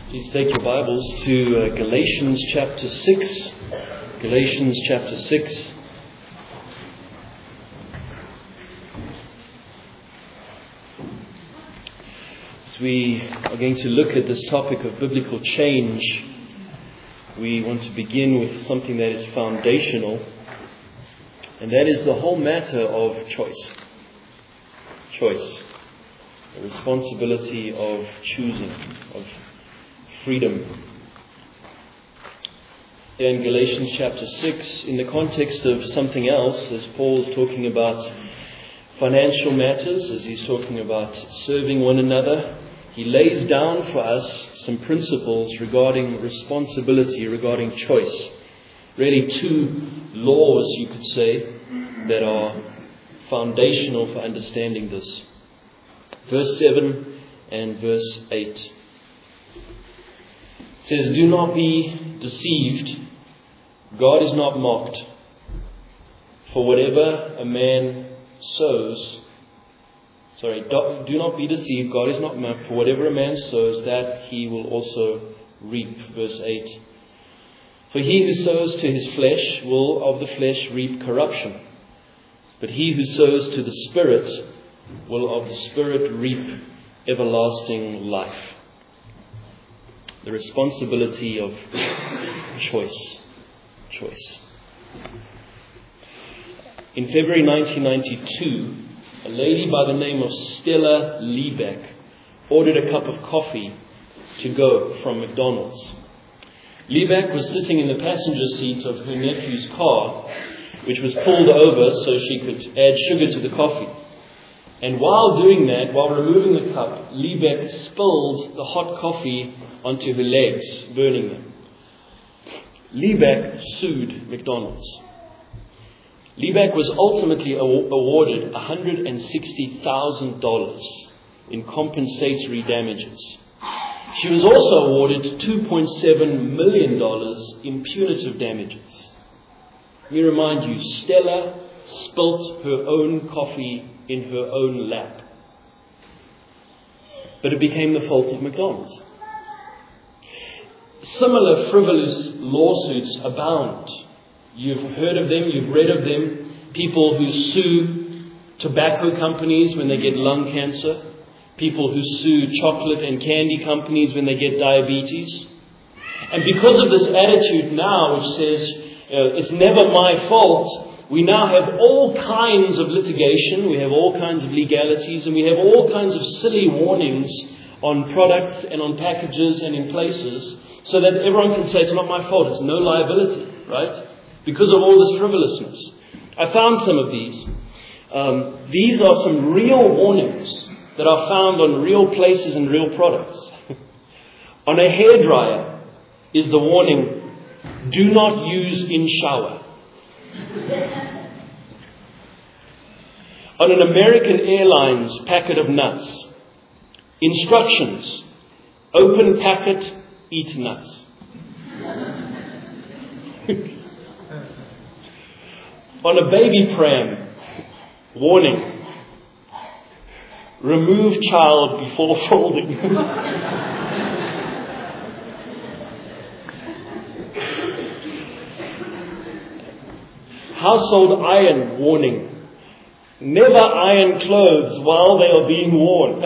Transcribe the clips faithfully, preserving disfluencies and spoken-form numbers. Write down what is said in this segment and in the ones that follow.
Please take your Bibles to uh, Galatians chapter six. Galatians chapter six. As we are going to look at this topic of biblical change, we want to begin with something that is foundational, and that is the whole matter of choice. Choice. The responsibility of choosing, of freedom. In Galatians chapter six, in the context of something else, as Paul is talking about financial matters, as he's talking about serving one another, he lays down for us some principles regarding responsibility, regarding choice. Really two laws, you could say, that are foundational for understanding this. Verse seven and verse eight. It says, "Do not be deceived. God is not mocked. For whatever a man sows, sorry, do not be deceived. God is not mocked. For whatever a man sows, that he will also reap." Verse eight. "For he who sows to his flesh will of the flesh reap corruption. But he who sows to the Spirit will of the Spirit reap everlasting life." The responsibility of choice. Choice. In February nineteen ninety-two, a lady by the name of Stella Liebeck ordered a cup of coffee to go from McDonald's. Liebeck was sitting in the passenger seat of her nephew's car, which was pulled over so she could add sugar to the coffee. And while doing that, while removing the cup, Liebeck spilled the hot coffee onto her legs, burning them. Liebeck sued McDonald's. Liebeck was ultimately awarded one hundred sixty thousand dollars in compensatory damages. She was also awarded two point seven million dollars in punitive damages. Let me remind you, Stella spilt her own coffee in her own lap. But it became the fault of McDonald's. Similar frivolous lawsuits abound. You've heard of them, you've read of them. People who sue tobacco companies when they get lung cancer. People who sue chocolate and candy companies when they get diabetes. And because of this attitude now, which says, uh, it's never my fault, we now have all kinds of litigation, we have all kinds of legalities, and we have all kinds of silly warnings on products and on packages and in places, so that everyone can say it's not my fault, it's no liability, right? Because of all this frivolousness. I found some of these. Um, these are some real warnings that are found on real places and real products. On a hairdryer is the warning, "Do not use in shower." On an American Airlines packet of nuts, instructions: open packet, eat nuts. On a baby pram, warning: remove child before folding. Household iron warning: never iron clothes while they are being worn.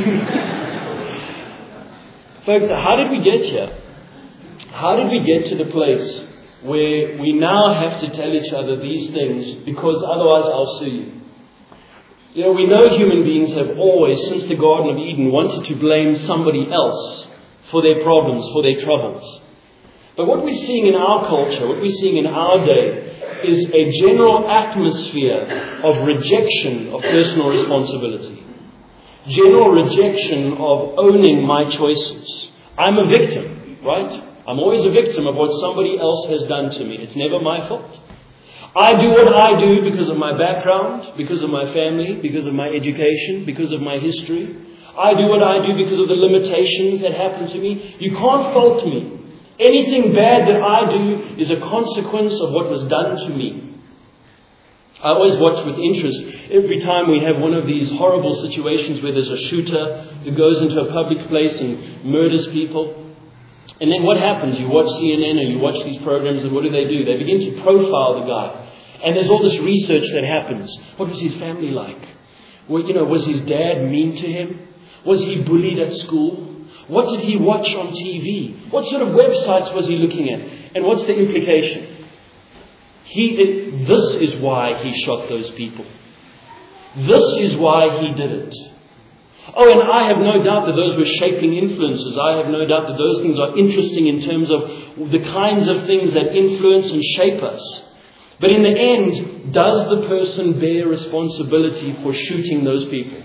Folks, how did we get here? How did we get to the place where we now have to tell each other these things because otherwise I'll sue you? You know, we know human beings have always, since the Garden of Eden, wanted to blame somebody else for their problems, for their troubles. But what we're seeing in our culture, what we're seeing in our day, is a general atmosphere of rejection of personal responsibility. General rejection of owning my choices. I'm a victim, right? I'm always a victim of what somebody else has done to me. It's never my fault. I do what I do because of my background, because of my family, because of my education, because of my history. I do what I do because of the limitations that happen to me. You can't fault me. Anything bad that I do is a consequence of what was done to me. I always watch with interest every time we have one of these horrible situations where there's a shooter who goes into a public place and murders people. And then what happens? You watch C N N or you watch these programs, and what do they do? They begin to profile the guy. And there's all this research that happens. What was his family like? Well, you know, was his dad mean to him? Was he bullied at school? What did he watch on T V? What sort of websites was he looking at? And what's the implication? He, it, this is why he shot those people. This is why he did it. Oh, and I have no doubt that those were shaping influences. I have no doubt that those things are interesting in terms of the kinds of things that influence and shape us. But in the end, does the person bear responsibility for shooting those people?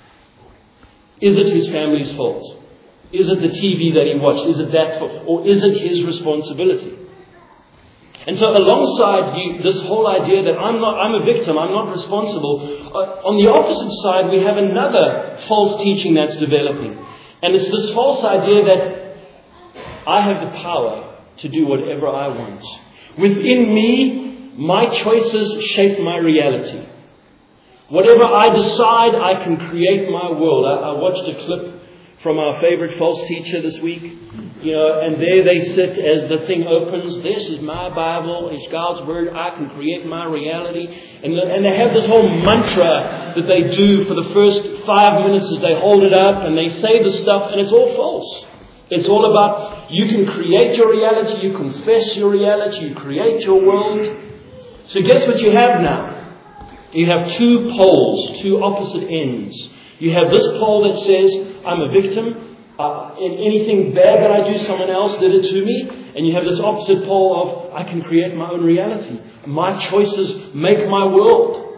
Is it his family's fault? Is it the T V that he watched? Is it that fault? Or is it his responsibility? And so alongside you, this whole idea that I'm not, I'm a victim, I'm not responsible, uh, on the opposite side we have another false teaching that's developing. And it's this false idea that I have the power to do whatever I want. Within me, my choices shape my reality. Whatever I decide, I can create my world. I, I watched a clip from our favorite false teacher this week. You know, and there they sit as the thing opens. This is my Bible. It's God's Word. I can create my reality. And, the, and they have this whole mantra that they do for the first five minutes as they hold it up and they say the stuff, and it's all false. It's all about you can create your reality. You confess your reality. You create your world. So guess what you have now? You have two poles, two opposite ends. You have this pole that says, I'm a victim. Uh, and anything bad that I do, someone else did it to me. And you have this opposite pole of, I can create my own reality. My choices make my world.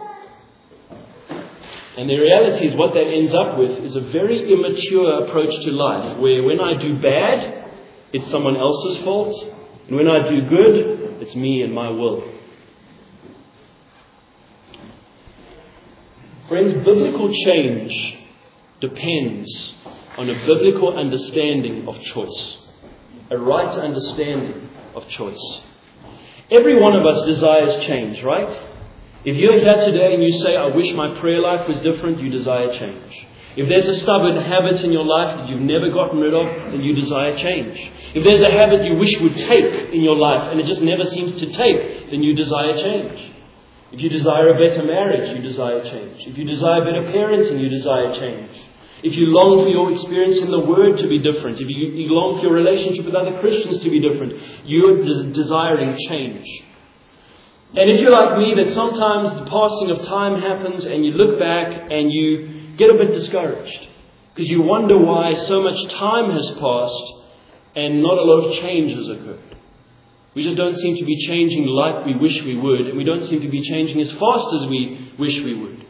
And the reality is what that ends up with is a very immature approach to life, where when I do bad, it's someone else's fault. And when I do good, it's me and my will. Friends, biblical change depends on a biblical understanding of choice. A right understanding of choice. Every one of us desires change, right? If you're here today and you say, I wish my prayer life was different, you desire change. If there's a stubborn habit in your life that you've never gotten rid of, then you desire change. If there's a habit you wish would take in your life and it just never seems to take, then you desire change. If you desire a better marriage, you desire change. If you desire better parenting, you desire change. If you long for your experience in the Word to be different, if you, you long for your relationship with other Christians to be different, you're de- desiring change. And if you're like me, that sometimes the passing of time happens and you look back and you get a bit discouraged because you wonder why so much time has passed and not a lot of change has occurred. We just don't seem to be changing like we wish we would, and we don't seem to be changing as fast as we wish we would.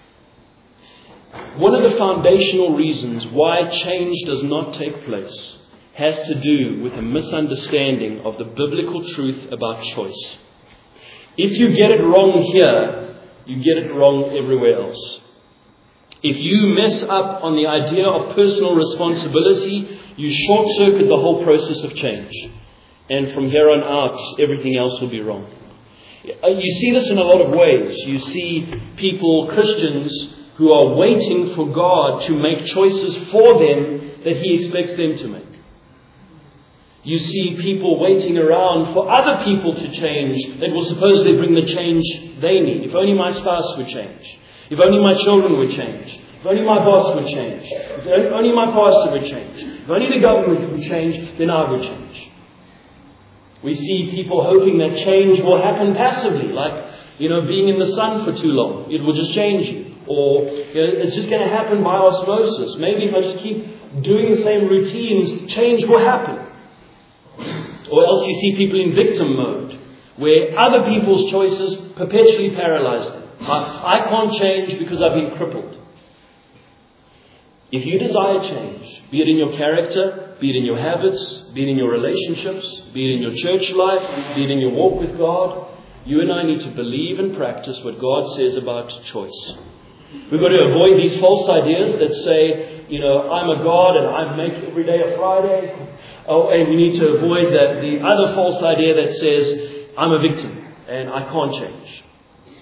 One of the foundational reasons why change does not take place has to do with a misunderstanding of the biblical truth about choice. If you get it wrong here, you get it wrong everywhere else. If you mess up on the idea of personal responsibility, you short-circuit the whole process of change. And from here on out, everything else will be wrong. You see this in a lot of ways. You see people, Christians, who are waiting for God to make choices for them that He expects them to make. You see people waiting around for other people to change that will supposedly bring the change they need. If only my spouse would change. If only my children would change. If only my boss would change. If only my pastor would change. If only the government would change, then I would change. We see people hoping that change will happen passively, like, you know, being in the sun for too long. It will just change you. Or, you know, it's just going to happen by osmosis. Maybe if I just keep doing the same routines, change will happen. Or else you see people in victim mode, where other people's choices perpetually paralyze them. I, I can't change because I've been crippled. If you desire change, be it in your character, be it in your habits, be it in your relationships, be it in your church life, be it in your walk with God, you and I need to believe and practice what God says about choice. We've got to avoid these false ideas that say, you know, I'm a God and I make every day a Friday. Oh, and we need to avoid that, the other false idea that says, I'm a victim and I can't change.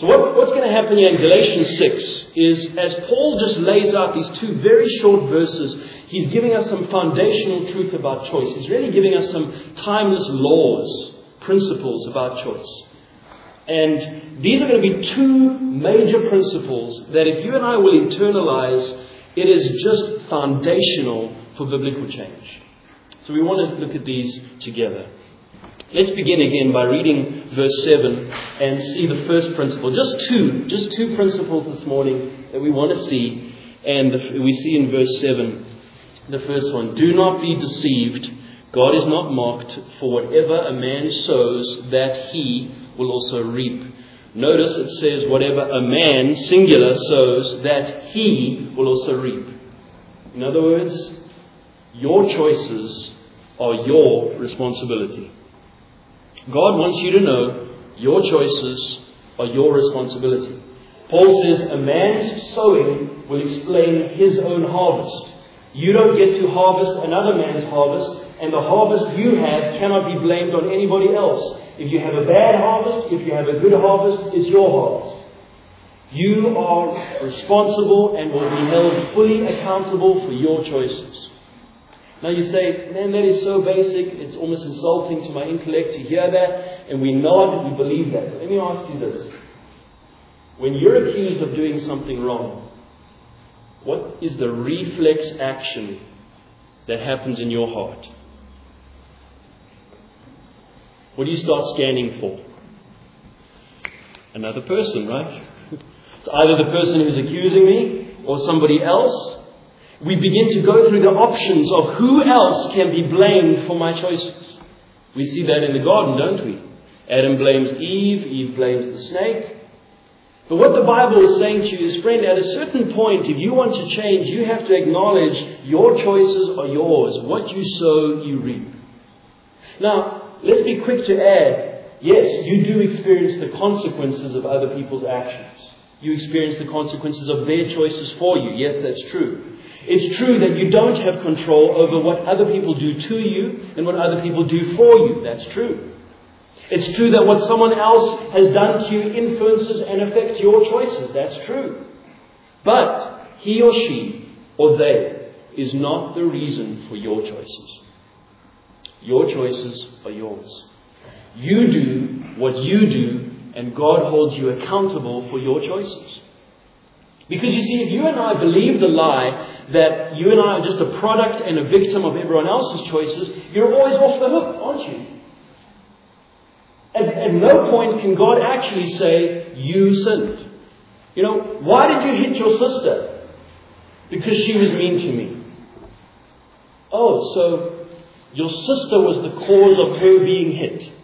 So what, what's going to happen here in Galatians six is, as Paul just lays out these two very short verses, he's giving us some foundational truth about choice. He's really giving us some timeless laws, principles about choice. And these are going to be two major principles that if you and I will internalize, it is just foundational for biblical change. So we want to look at these together. Let's begin again by reading verse seven and see the first principle. Just two, just two principles this morning that we want to see. And the, we see in verse seven, the first one. Do not be deceived. God is not mocked, for whatever a man sows, that he will also reap. Notice it says, whatever a man, singular, sows, that he will also reap. In other words, your choices are your responsibility. God wants you to know your choices are your responsibility. Paul says a man's sowing will explain his own harvest. You don't get to harvest another man's harvest, and the harvest you have cannot be blamed on anybody else. If you have a bad harvest, if you have a good harvest, it's your harvest. You are responsible and will be held fully accountable for your choices. Now you say, man, that is so basic, it's almost insulting to my intellect to hear that, and we nod, we believe that. But let me ask you this. When you're accused of doing something wrong, what is the reflex action that happens in your heart? What do you start scanning for? Another person, right? It's either the person who's accusing me or somebody else. We begin to go through the options of who else can be blamed for my choices. We see that in the garden, don't we? Adam blames Eve, Eve blames the snake. But what the Bible is saying to you is, friend, at a certain point, if you want to change, you have to acknowledge your choices are yours. What you sow, you reap. Now, let's be quick to add, yes, you do experience the consequences of other people's actions. You experience the consequences of their choices for you. Yes, that's true. It's true that you don't have control over what other people do to you and what other people do for you. That's true. It's true that what someone else has done to you influences and affects your choices. That's true. But he or she or they is not the reason for your choices. Your choices are yours. You do what you do, and God holds you accountable for your choices. Because you see, if you and I believe the lie that you and I are just a product and a victim of everyone else's choices, you're always off the hook, aren't you? At, at no point can God actually say, you sinned. You know, why did you hit your sister? Because she was mean to me. Oh, so your sister was the cause of her being hit.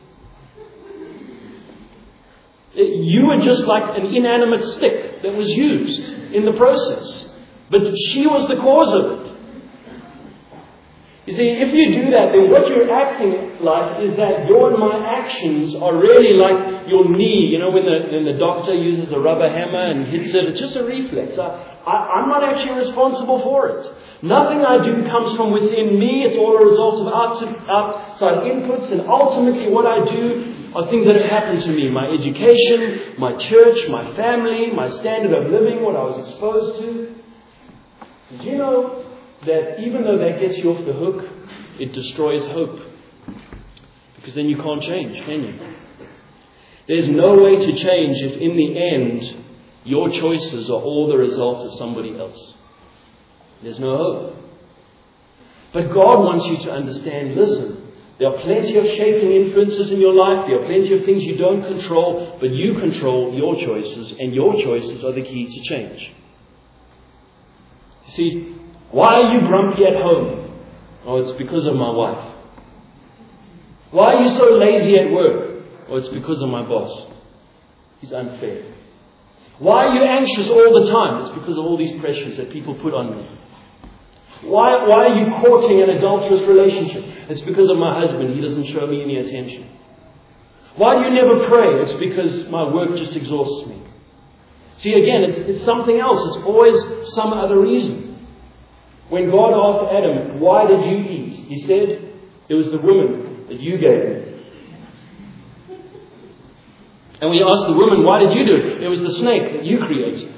You were just like an inanimate stick that was used in the process. But she was the cause of it. You see, if you do that, then what you're acting like is that your and my actions are really like your knee. You know, when the, when the doctor uses the rubber hammer and hits it, it's just a reflex. I, I, I'm not actually responsible for it. Nothing I do comes from within me. It's all a result of outside, outside inputs. And ultimately what I do are things that have happened to me. My education, my church, my family, my standard of living, what I was exposed to. Did you know that even though that gets you off the hook, it destroys hope? Because then you can't change, can you? There's no way to change if in the end your choices are all the result of somebody else. There's no hope. But God wants you to understand, listen, there are plenty of shaping influences in your life. There are plenty of things you don't control, but you control your choices, and your choices are the key to change. You see, why are you grumpy at home? Oh, it's because of my wife. Why are you so lazy at work? Oh, it's because of my boss. He's unfair. Why are you anxious all the time? It's because of all these pressures that people put on me. Why, why are you courting an adulterous relationship? It's because of my husband. He doesn't show me any attention. Why do you never pray? It's because my work just exhausts me. See, again, it's, it's something else. It's always some other reason. When God asked Adam, why did you eat? He said, it was the woman that you gave me. And when you ask the woman, why did you do it? It was the snake that you created.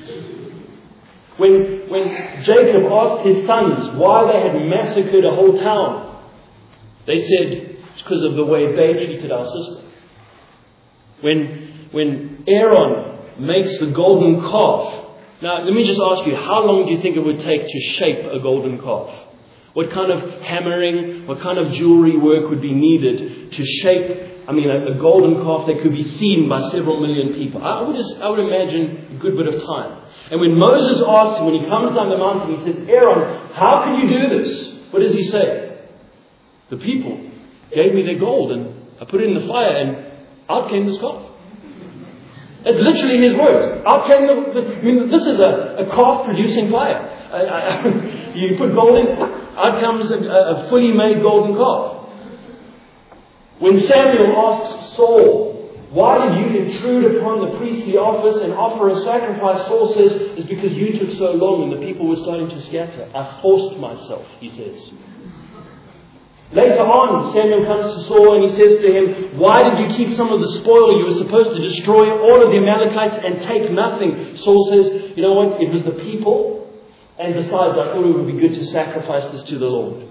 When, when Jacob asked his sons why they had massacred a whole town, they said, it's because of the way they treated our sister. When, when Aaron makes the golden calf, now let me just ask you, how long do you think it would take to shape a golden calf? What kind of hammering, what kind of jewelry work would be needed to shape, I mean, a, a golden calf that could be seen by several million people? I would just, I would imagine a good bit of time. And when Moses asks him, when he comes down the mountain, he says, Aaron, how can you do this? What does he say? The people gave me their gold and I put it in the fire and out came this calf. It's literally his words. Out came the, the I mean, this is a, a calf producing fire. I, I, you put gold in, out comes a, a fully made golden calf. When Samuel asks Saul, why did you intrude upon the priestly office and offer a sacrifice? Saul says, it's because you took so long and the people were starting to scatter. I forced myself, he says. Later on, Samuel comes to Saul and he says to him, why did you keep some of the spoil? You were supposed to destroy all of the Amalekites and take nothing. Saul says, you know what? It was the people. And besides, I thought it would be good to sacrifice this to the Lord.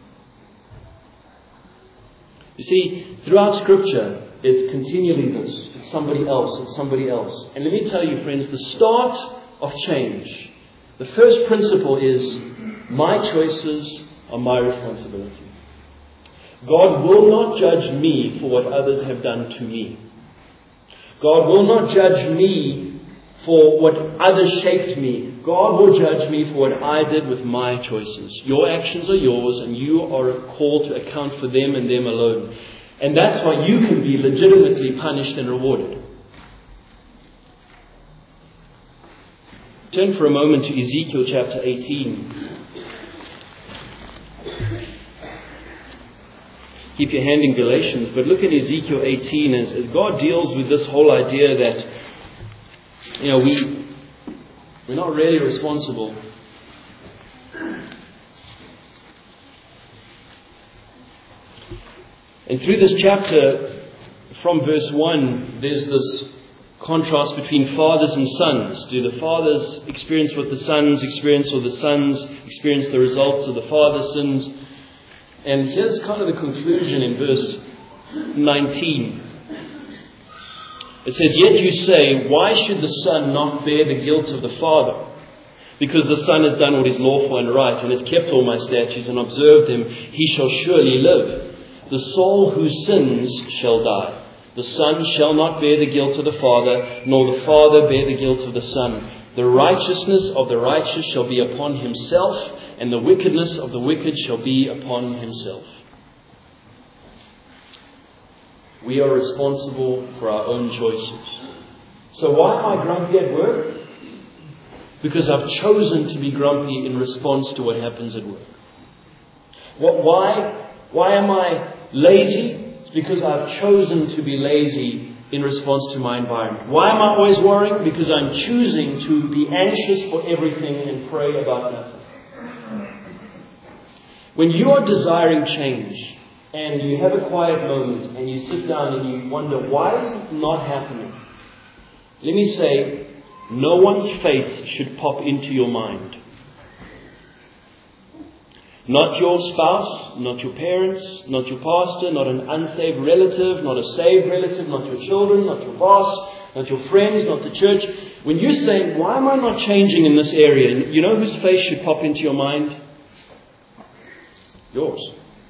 You see, throughout Scripture, it's continually this. It's somebody else. It's somebody else. And let me tell you, friends, the start of change, the first principle is, my choices are my responsibility. God will not judge me for what others have done to me. God will not judge me for what others shaped me. God will judge me for what I did with my choices. Your actions are yours and you are called to account for them and them alone. And that's why you can be legitimately punished and rewarded. Turn for a moment to Ezekiel chapter eighteen. Keep your hand in Galatians, but look at Ezekiel eighteen as, as God deals with this whole idea that, you know, we, we're not really responsible. And through this chapter, from verse one, there's this contrast between fathers and sons. Do the fathers experience what the sons experience, or the sons experience the results of the father's sins? And here's kind of the conclusion in verse nineteen. It says, yet you say, why should the son not bear the guilt of the father? Because the son has done what is lawful and right, and has kept all my statutes and observed them, he shall surely live. The soul who sins shall die. The son shall not bear the guilt of the father, nor the father bear the guilt of the son. The righteousness of the righteous shall be upon himself, and the wickedness of the wicked shall be upon himself. We are responsible for our own choices. So why am I grumpy at work? Because I've chosen to be grumpy in response to what happens at work. What, why, why am I lazy? It's because I've chosen to be lazy in response to my environment. Why am I always worrying? Because I'm choosing to be anxious for everything and pray about nothing. When you are desiring change and you have a quiet moment and you sit down and you wonder, why is it not happening? Let me say, no one's face should pop into your mind. Not your spouse, not your parents, not your pastor, not an unsaved relative, not a saved relative, not your children, not your boss, not your friends, not the church. When you say, why am I not changing in this area? You know whose face should pop into your mind? Yours.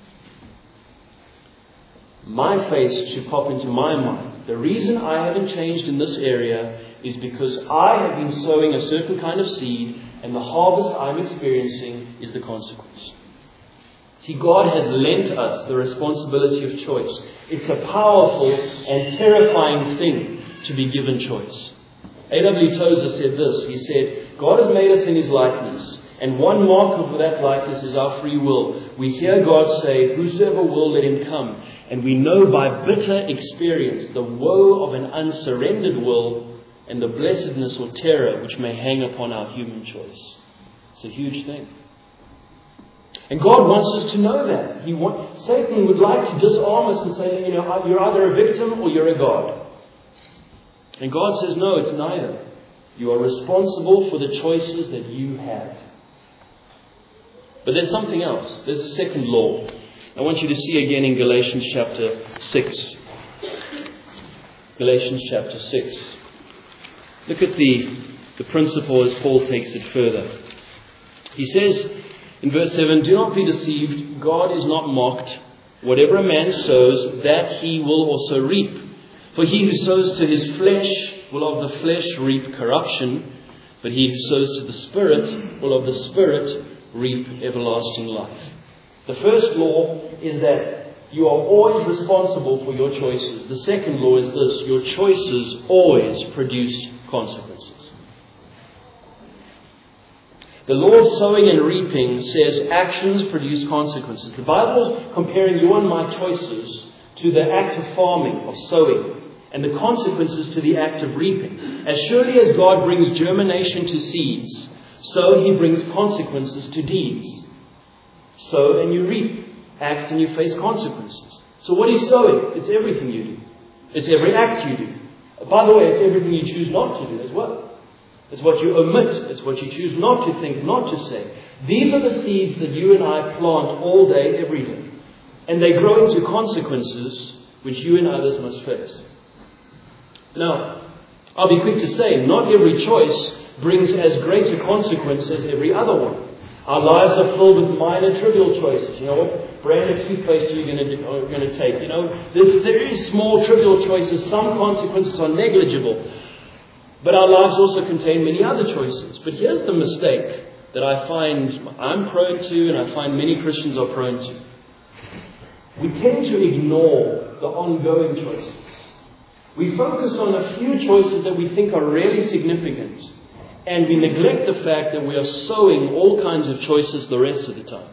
My face should pop into my mind. The reason I haven't changed in this area is because I have been sowing a certain kind of seed, and the harvest I'm experiencing is the consequence. See, God has lent us the responsibility of choice. It's a powerful and terrifying thing to be given choice. A W Tozer said this. He said, God has made us in His likeness, and one mark of that likeness is our free will. We hear God say, whosoever will, let him come. And we know by bitter experience the woe of an unsurrendered will and the blessedness or terror which may hang upon our human choice. It's a huge thing. And God wants us to know that. He want, Satan would like to disarm us and say, you know, you're either a victim or you're a God. And God says, no, it's neither. You are responsible for the choices that you have. But there's something else. There's a second law. I want you to see again in Galatians chapter six. Galatians chapter six. Look at the, the principle as Paul takes it further. He says in verse seven, do not be deceived. God is not mocked. Whatever a man sows, that he will also reap. For he who sows to his flesh will of the flesh reap corruption, but he who sows to the Spirit will of the Spirit reap everlasting life. The first law is that you are always responsible for your choices. The second law is this: your choices always produce consequences. The law of sowing and reaping says actions produce consequences. The Bible is comparing you and my choices to the act of farming, of sowing, and the consequences to the act of reaping. As surely as God brings germination to seeds, so He brings consequences to deeds. Sow and you reap. Act and you face consequences. So what is sowing? It's everything you do. It's every act you do. By the way, it's everything you choose not to do as well. It's what you omit. It's what you choose not to think, not to say. These are the seeds that you and I plant all day, every day. And they grow into consequences which you and others must face. Now, I'll be quick to say, not every choice brings as great a consequence as every other one. Our lives are filled with minor, trivial choices. You know, what brand of toothpaste are you going to, are going to take? You know, there's, there is small, trivial choices. Some consequences are negligible. But our lives also contain many other choices. But here's the mistake that I find I'm prone to, and I find many Christians are prone to. We tend to ignore the ongoing choices. We focus on a few choices that we think are really significant, and we neglect the fact that we are sowing all kinds of choices the rest of the time.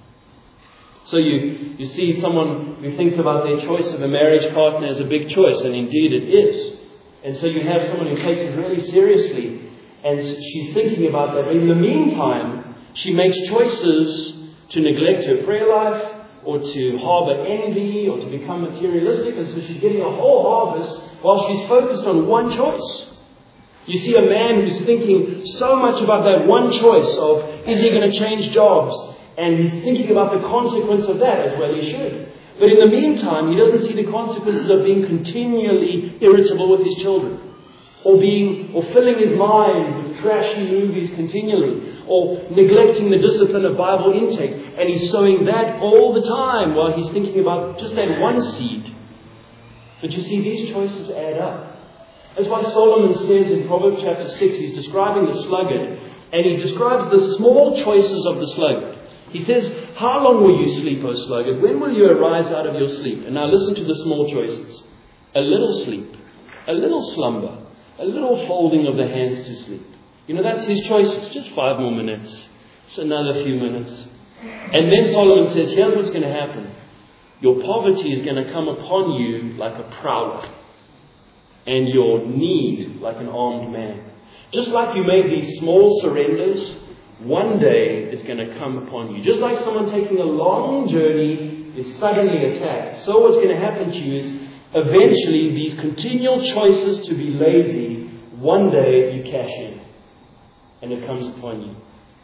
So you, you see someone who thinks about their choice of a marriage partner as a big choice, and indeed it is. And so you have someone who takes it really seriously, and she's thinking about that. But in the meantime, she makes choices to neglect her prayer life, or to harbour envy, or to become materialistic, and so she's getting a whole harvest while she's focused on one choice. You see a man who's thinking so much about that one choice of, is he going to change jobs? And he's thinking about the consequence of that, as well he should. But in the meantime, he doesn't see the consequences of being continually irritable with his children, or being, or filling his mind with trashy movies continually, or neglecting the discipline of Bible intake. And he's sowing that all the time while he's thinking about just that one seed. But you see, these choices add up. That's why Solomon says in Proverbs chapter six, he's describing the sluggard, and he describes the small choices of the sluggard. He says, how long will you sleep, O sluggard? When will you arise out of your sleep? And now listen to the small choices. A little sleep, a little slumber, a little folding of the hands to sleep. You know, that's his choices. Just five more minutes. It's another few minutes. And then Solomon says, here's what's going to happen. Your poverty is going to come upon you like a prowler, and your need like an armed man. Just like you made these small surrenders, one day it's going to come upon you. Just like someone taking a long journey is suddenly attacked, so what's going to happen to you is eventually these continual choices to be lazy, one day you cash in and it comes upon you.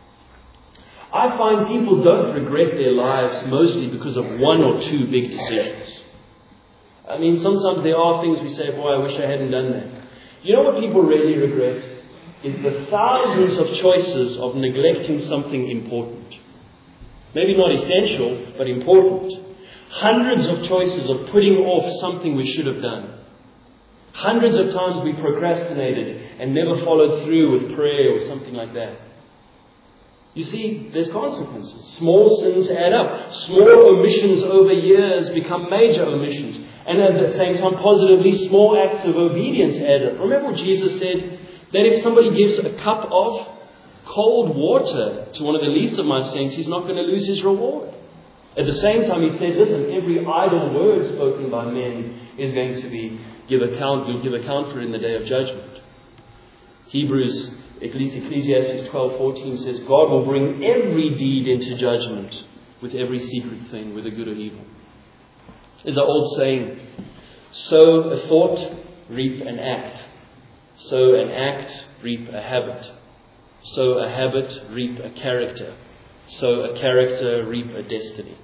I find people don't regret their lives mostly because of one or two big decisions. I mean, sometimes there are things we say, boy, I wish I hadn't done that. You know what people really regret? Is the thousands of choices of neglecting something important. Maybe not essential, but important. Hundreds of choices of putting off something we should have done. Hundreds of times we procrastinated and never followed through with prayer or something like that. You see, there's consequences. Small sins add up. Small omissions over years become major omissions. And at the same time, positively, small acts of obedience add up. Remember what Jesus said? That if somebody gives a cup of cold water to one of the least of my saints, he's not going to lose his reward. At the same time, he said, listen, every idle word spoken by men is going to be give account, you'll give account for it in the day of judgment. Hebrews, at least Ecclesiastes twelve fourteen says, God will bring every deed into judgment with every secret thing, whether good or evil. There's an old saying, sow a thought, reap an act. Sow an act, reap a habit. Sow a habit, reap a character. Sow a character, reap a destiny.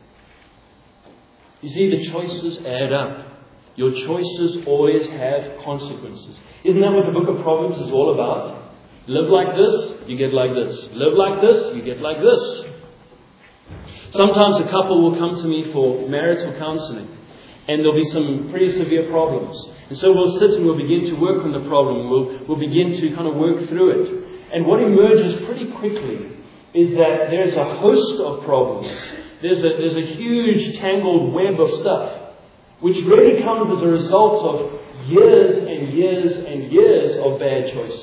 You see, the choices add up. Your choices always have consequences. Isn't that what the book of Proverbs is all about? Live like this, you get like this. Live like this, you get like this. Sometimes a couple will come to me for marital counseling, and there'll be some pretty severe problems. And so we'll sit and we'll begin to work on the problem. We'll, we'll begin to kind of work through it. And what emerges pretty quickly is that there's a host of problems. There's a, there's a huge tangled web of stuff, which really comes as a result of years and years and years of bad choices.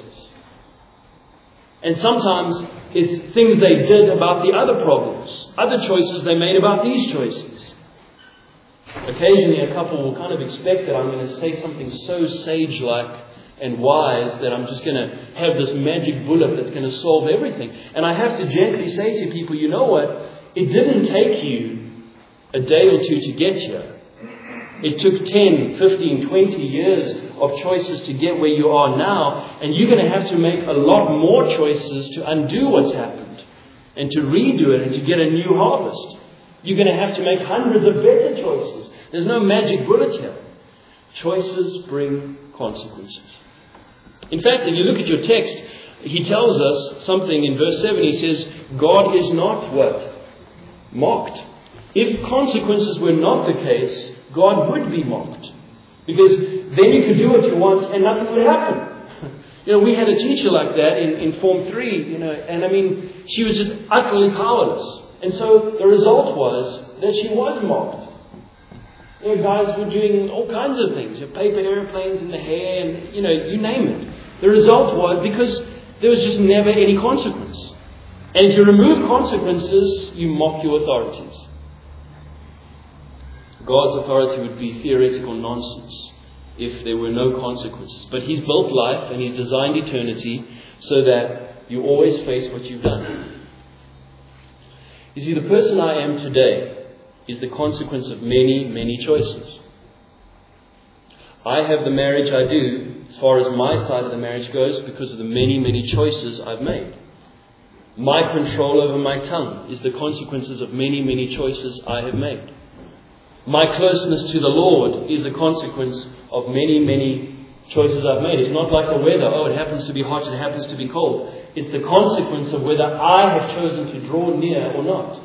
And sometimes it's things they did about the other problems, other choices they made about these choices. Occasionally a couple will kind of expect that I'm going to say something so sage-like and wise that I'm just going to have this magic bullet that's going to solve everything. And I have to gently say to people, you know what? It didn't take you a day or two to get here. It took ten, fifteen, twenty years of choices to get where you are now. And you're going to have to make a lot more choices to undo what's happened and to redo it and to get a new harvest. You're going to have to make hundreds of better choices. There's no magic bullet here. Choices bring consequences. In fact, if you look at your text, he tells us something in verse seven. He says, God is not what? Mocked. If consequences were not the case, God would be mocked. Because then you could do what you want and nothing would happen. You know, we had a teacher like that in, in Form three, you know, and I mean, she was just utterly powerless. And so the result was that she was mocked. You know, guys were doing all kinds of things. You know, paper airplanes in the hair and, you know, you name it. The result was because there was just never any consequence. And if you remove consequences, you mock your authorities. God's authority would be theoretical nonsense if there were no consequences. But He's built life and He's designed eternity so that you always face what you've done. You see, the person I am today is the consequence of many, many choices. I have the marriage I do, as far as my side of the marriage goes, because of the many, many choices I've made. My control over my tongue is the consequences of many, many choices I have made. My closeness to the Lord is a consequence of many, many choices I've made. It's not like the weather. Oh, it happens to be hot, it happens to be cold. It's the consequence of whether I have chosen to draw near or not.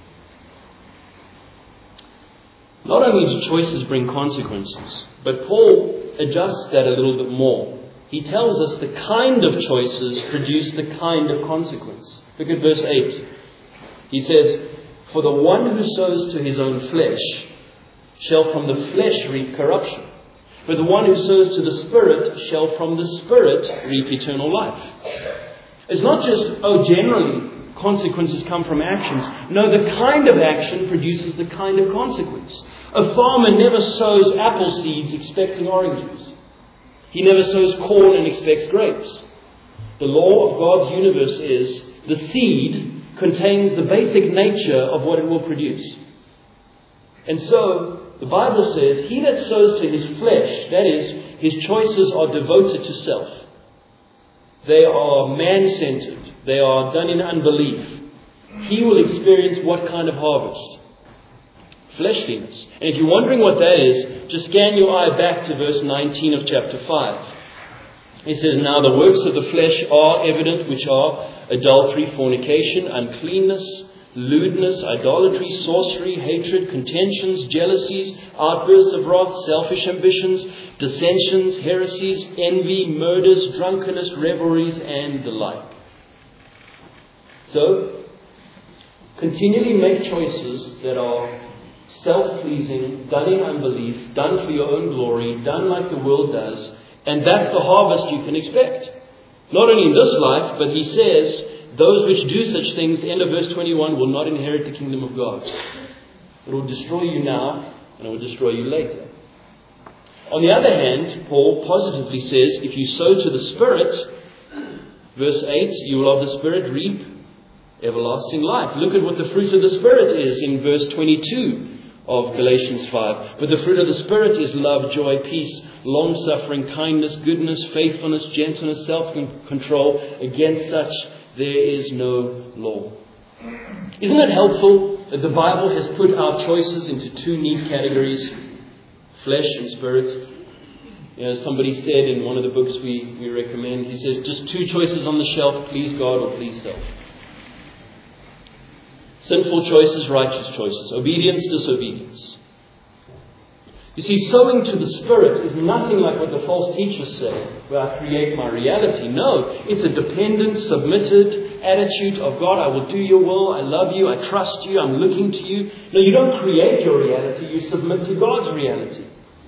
Not only do choices bring consequences, but Paul adjusts that a little bit more. He tells us the kind of choices produce the kind of consequence. Look at verse eight. He says, "For the one who sows to his own flesh shall from the flesh reap corruption. But the one who sows to the Spirit shall from the Spirit reap eternal life." It's not just, oh, generally consequences come from actions. No, the kind of action produces the kind of consequence. A farmer never sows apple seeds expecting oranges. He never sows corn and expects grapes. The law of God's universe is the seed contains the basic nature of what it will produce. And so, the Bible says, he that sows to his flesh, that is, his choices are devoted to self. They are man-centered. They are done in unbelief. He will experience what kind of harvest? Fleshliness. And if you're wondering what that is, just scan your eye back to verse nineteen of chapter five. He says, "Now the works of the flesh are evident, which are adultery, fornication, uncleanness, lewdness, idolatry, sorcery, hatred, contentions, jealousies, outbursts of wrath, selfish ambitions, dissensions, heresies, envy, murders, drunkenness, revelries, and the like." So, continually make choices that are self-pleasing, done in unbelief, done for your own glory, done like the world does, and that's the harvest you can expect. Not only in this life, but he says, those which do such things, end of verse twenty-one, will not inherit the kingdom of God. It will destroy you now, and it will destroy you later. On the other hand, Paul positively says, if you sow to the Spirit, verse eight, you will of the Spirit reap everlasting life. Look at what the fruit of the Spirit is in verse twenty-two of Galatians five. But the fruit of the Spirit is love, joy, peace, long-suffering, kindness, goodness, faithfulness, gentleness, self-control. Against such there is no law. Isn't it helpful that the Bible has put our choices into two neat categories, flesh and spirit? You know, somebody said in one of the books we, we recommend, he says, just two choices on the shelf, please God or please self. Sinful choices, righteous choices. Obedience, disobedience. You see, sowing to the Spirit is nothing like what the false teachers say, where I create my reality. No, it's a dependent, submitted attitude of God. I will do your will. I love you. I trust you. I'm looking to you. No, you don't create your reality. You submit to God's reality.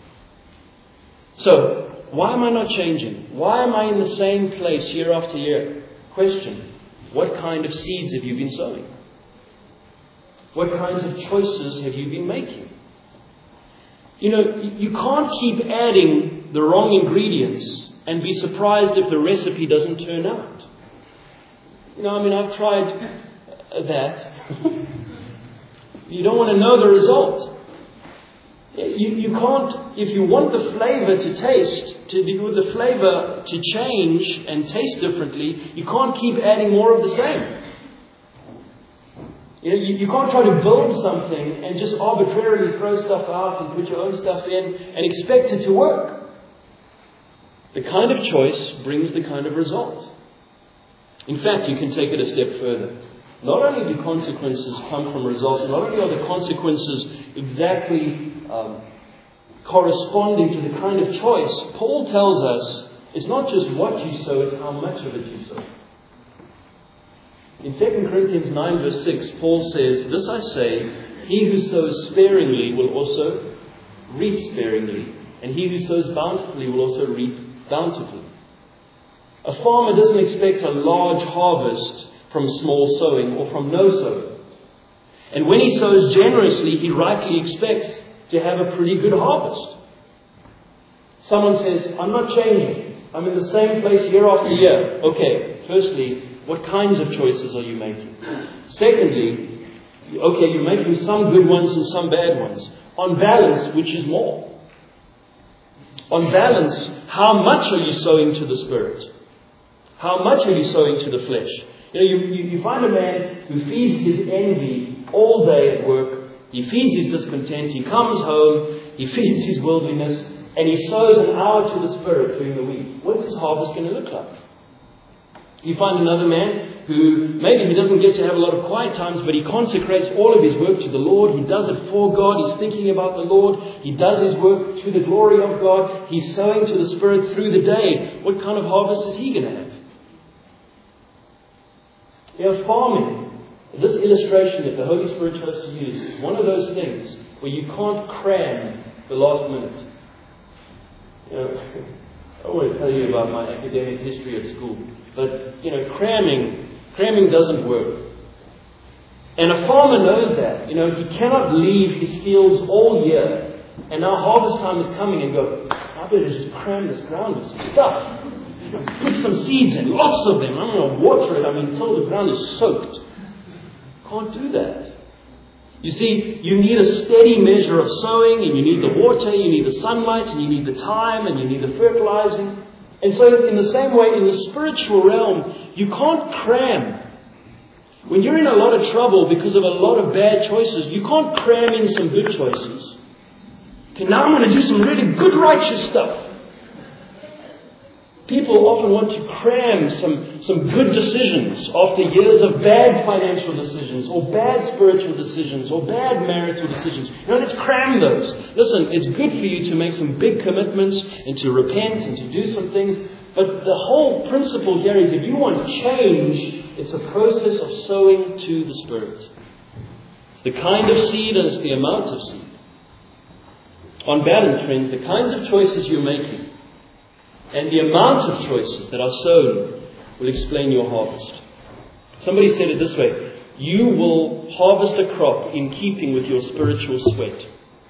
So, why am I not changing? Why am I in the same place year after year? Question, what kind of seeds have you been sowing? What kinds of choices have you been making? You know, you can't keep adding the wrong ingredients and be surprised if the recipe doesn't turn out. You know, I mean, I've tried that. You don't want to know the result. You, you can't, if you want the flavor to taste, to the flavor to change and taste differently, you can't keep adding more of the same. You know, you, you can't try to build something and just arbitrarily throw stuff out and put your own stuff in and expect it to work. The kind of choice brings the kind of result. In fact, you can take it a step further. Not only do consequences come from results, not only are the consequences exactly um, corresponding to the kind of choice, Paul tells us it's not just what you sow, it's how much of it you sow. In Second Corinthians nine verse six, Paul says, "This I say, he who sows sparingly will also reap sparingly, and he who sows bountifully will also reap bountifully." A farmer doesn't expect a large harvest from small sowing or from no sowing. And when he sows generously, he rightly expects to have a pretty good harvest. Someone says, "I'm not changing. I'm in the same place year after year." Okay, firstly, what kinds of choices are you making? Secondly, okay, you're making some good ones and some bad ones. On balance, which is more? On balance, how much are you sowing to the Spirit? How much are you sowing to the flesh? You know, you, you, you find a man who feeds his envy all day at work. He feeds his discontent. He comes home. He feeds his worldliness. And he sows an hour to the Spirit during the week. What's his harvest going to look like? You find another man who maybe he doesn't get to have a lot of quiet times, but he consecrates all of his work to the Lord. He does it for God. He's thinking about the Lord. He does his work to the glory of God. He's sowing to the Spirit through the day. What kind of harvest is he going to have? You know, farming, this illustration that the Holy Spirit chose to use is one of those things where you can't cram the last minute. You know, I want to tell you about my academic history at school. But, you know, cramming, cramming doesn't work. And a farmer knows that. You know, he cannot leave his fields all year. And now harvest time is coming and go, I better just cram this ground with some stuff. Put some seeds in, lots of them. I'm going to water it, I mean, until the ground is soaked. Can't do that. You see, you need a steady measure of sowing, and you need the water, you need the sunlight, and you need the time, and you need the fertilizing. And so in the same way, in the spiritual realm, you can't cram. When you're in a lot of trouble because of a lot of bad choices, you can't cram in some good choices. Okay, now I'm going to do some really good righteous stuff. People often want to cram some, some good decisions after years of bad financial decisions or bad spiritual decisions or bad marital decisions. You know, let's cram those. Listen, it's good for you to make some big commitments and to repent and to do some things. But the whole principle here is if you want change, it's a process of sowing to the Spirit. It's the kind of seed and it's the amount of seed. On balance, friends, the kinds of choices you're making and the amount of choices that are sown will explain your harvest. Somebody said it this way: you will harvest a crop in keeping with your spiritual sweat.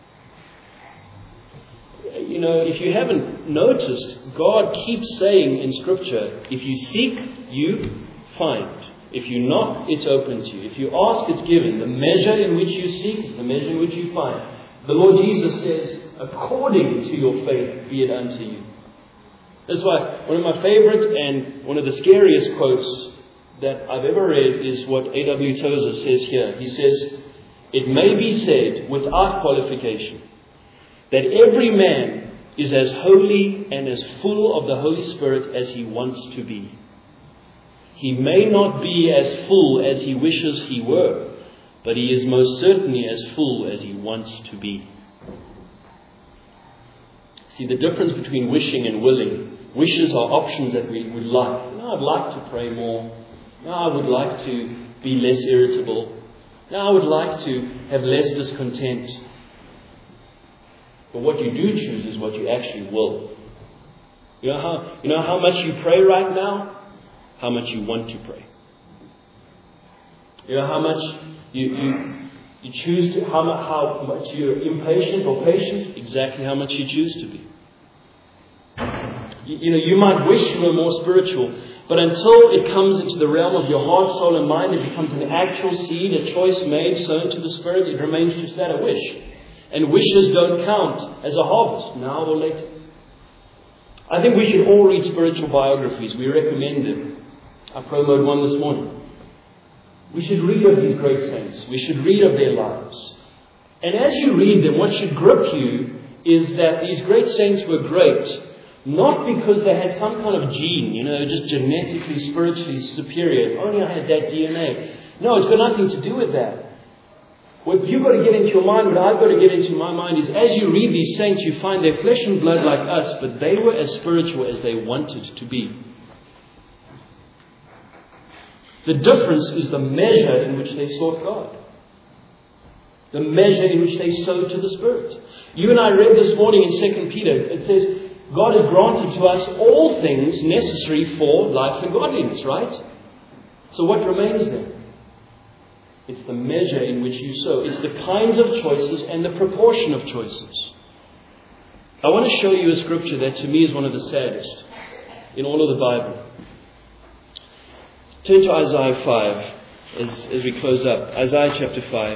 You know, if you haven't noticed, God keeps saying in Scripture, if you seek, you find. If you knock, it's open to you. If you ask, it's given. The measure in which you seek is the measure in which you find. The Lord Jesus says, according to your faith be it unto you. That's why one of my favorite and one of the scariest quotes that I've ever read is what A W Tozer says here. He says, it may be said without qualification that every man is as holy and as full of the Holy Spirit as he wants to be. He may not be as full as he wishes he were, but he is most certainly as full as he wants to be. See, the difference between wishing and willing. Wishes are options that we would like. No, I'd like to pray more. No, I would like to be less irritable. No, I would like to have less discontent. But what you do choose is what you actually will. You know how, you know how much you pray right now? How much you want to pray. You know how much you, you, you choose to, how, how much you're impatient or patient? Exactly how much you choose to be. You, you know, you might wish you were more spiritual, but until it comes into the realm of your heart, soul and mind, it becomes an actual seed, a choice made, sown to the Spirit, it remains just that, a wish. And wishes don't count as a harvest, now or later. I think we should all read spiritual biographies. We recommend them. I promoted one this morning. We should read of these great saints. We should read of their lives. And as you read them, what should grip you is that these great saints were great, not because they had some kind of gene, you know, just genetically, spiritually superior. If only I had that D N A. No, it's got nothing to do with that. What you've got to get into your mind, what I've got to get into my mind is as you read these saints, you find they're flesh and blood like us, but they were as spiritual as they wanted to be. The difference is the measure in which they sought God. The measure in which they sowed to the Spirit. You and I read this morning in Second Peter. It says, God has granted to us all things necessary for life and godliness, right? So what remains then? It's the measure in which you sow. It's the kinds of choices and the proportion of choices. I want to show you a scripture that to me is one of the saddest in all of the Bible. Turn to Isaiah five as, as we close up. Isaiah chapter five.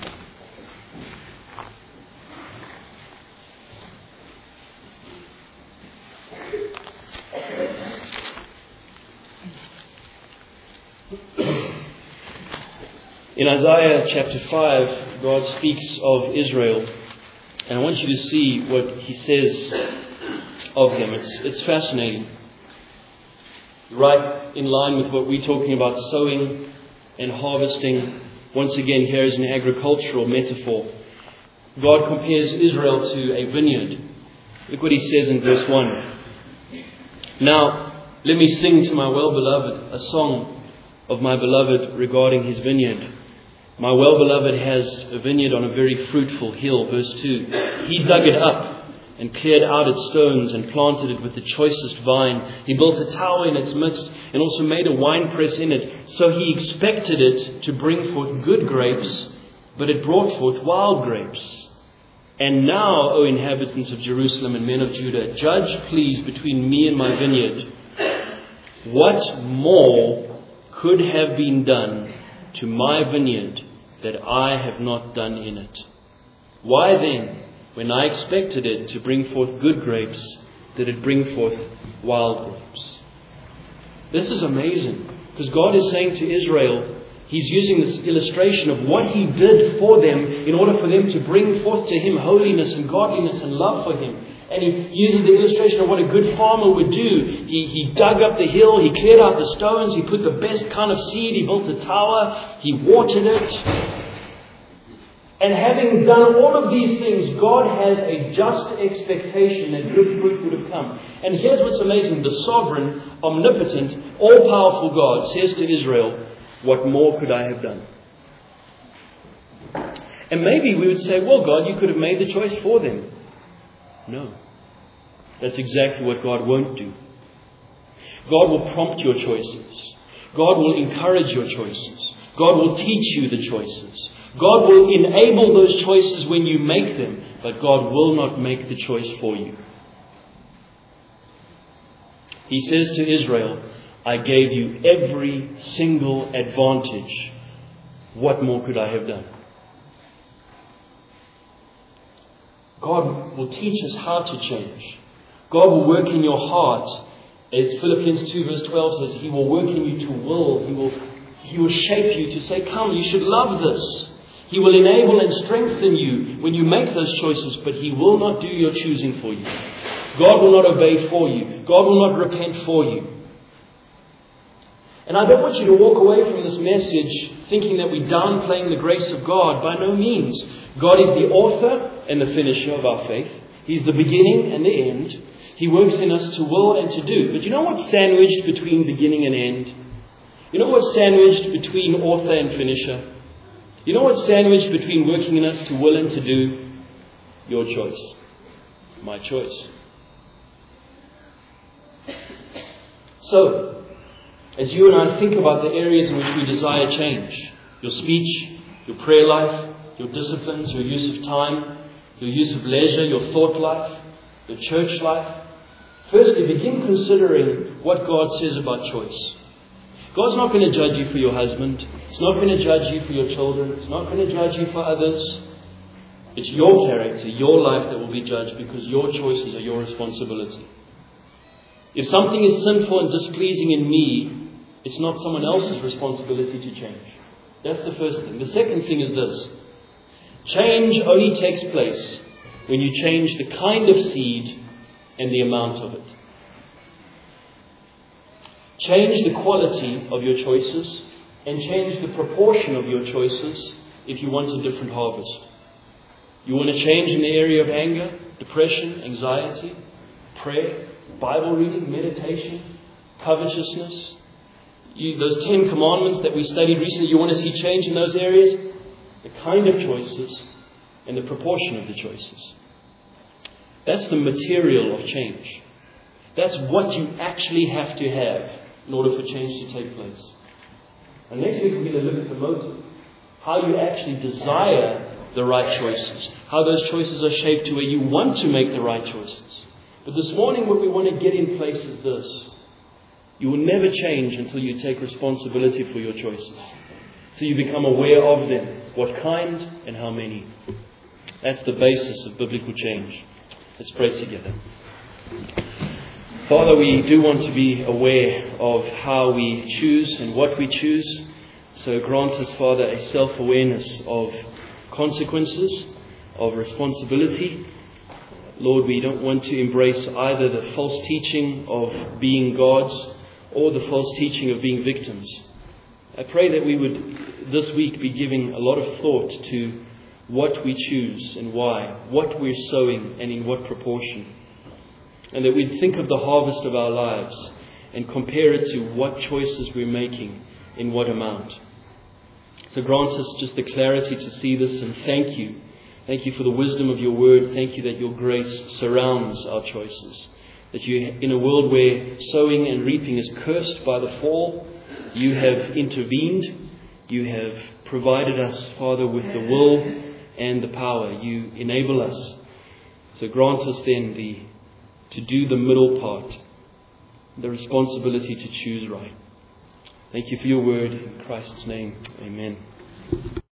In Isaiah chapter five, God speaks of Israel. And I want you to see what He says of them. It's, it's fascinating. Right in line with what we're talking about, sowing and harvesting. Once again, here is an agricultural metaphor. God compares Israel to a vineyard. Look what He says in verse one. Now, let me sing to my well-beloved a song of my beloved regarding his vineyard. My well-beloved has a vineyard on a very fruitful hill. Verse two. He dug it up and cleared out its stones and planted it with the choicest vine. He built a tower in its midst and also made a winepress in it. So he expected it to bring forth good grapes, but it brought forth wild grapes. And now, O inhabitants of Jerusalem and men of Judah, judge please between me and my vineyard. What more could have been done to my vineyard that I have not done in it? Why then, when I expected it to bring forth good grapes, did it bring forth wild grapes? This is amazing, because God is saying to Israel, He's using this illustration of what He did for them in order for them to bring forth to Him holiness and godliness and love for Him. And He uses the illustration of what a good farmer would do. He, he dug up the hill, He cleared out the stones, He put the best kind of seed, He built a tower, He watered it. And having done all of these things, God has a just expectation that good fruit would have come. And here's what's amazing. The sovereign, omnipotent, all-powerful God says to Israel, what more could I have done? And maybe we would say, well, God, you could have made the choice for them. No. That's exactly what God won't do. God will prompt your choices. God will encourage your choices. God will teach you the choices. God will enable those choices when you make them, but God will not make the choice for you. He says to Israel, I gave you every single advantage. What more could I have done? God will teach us how to change. God will work in your heart. As Philippians two verse twelve says, He will work in you to will. He will, he will shape you to say, come, you should love this. He will enable and strengthen you when you make those choices, but He will not do your choosing for you. God will not obey for you. God will not repent for you. And I don't want you to walk away from this message thinking that we're downplaying the grace of God. By no means. God is the author and the finisher of our faith. He's the beginning and the end. He works in us to will and to do. But you know what's sandwiched between beginning and end? You know what's sandwiched between author and finisher? You know what's sandwiched between working in us to will and to do? Your choice. My choice. So, as you and I think about the areas in which we desire change, your speech, your prayer life, your disciplines, your use of time, your use of leisure, your thought life, your church life, firstly, begin considering what God says about choice. God's not going to judge you for your husband. He's not going to judge you for your children. He's not going to judge you for others. It's your character, your life that will be judged because your choices are your responsibility. If something is sinful and displeasing in me, it's not someone else's responsibility to change. That's the first thing. The second thing is this. Change only takes place when you change the kind of seed and the amount of it. Change the quality of your choices and change the proportion of your choices if you want a different harvest. You want to change in the area of anger, depression, anxiety, prayer, Bible reading, meditation, covetousness. You, those Ten Commandments that we studied recently, you want to see change in those areas? The kind of choices and the proportion of the choices. That's the material of change. That's what you actually have to have in order for change to take place. And next week we're going to look at the motive. How you actually desire the right choices. How those choices are shaped to where you want to make the right choices. But this morning what we want to get in place is this. You will never change until you take responsibility for your choices. So you become aware of them. What kind and how many. That's the basis of biblical change. Let's pray together. Father, we do want to be aware of how we choose and what we choose. So grant us, Father, a self-awareness of consequences, of responsibility. Lord, we don't want to embrace either the false teaching of being gods or the false teaching of being victims. I pray that we would this week be giving a lot of thought to what we choose and why, what we're sowing and in what proportion. And that we'd think of the harvest of our lives and compare it to what choices we're making in what amount. So grant us just the clarity to see this, and thank you. Thank you for the wisdom of your word. Thank you that your grace surrounds our choices. That you, in a world where sowing and reaping is cursed by the fall, you have intervened. You have provided us, Father, with the will and the power. You enable us. So grant us then the to do the middle part, the responsibility to choose right. Thank you for your word. In Christ's name, amen.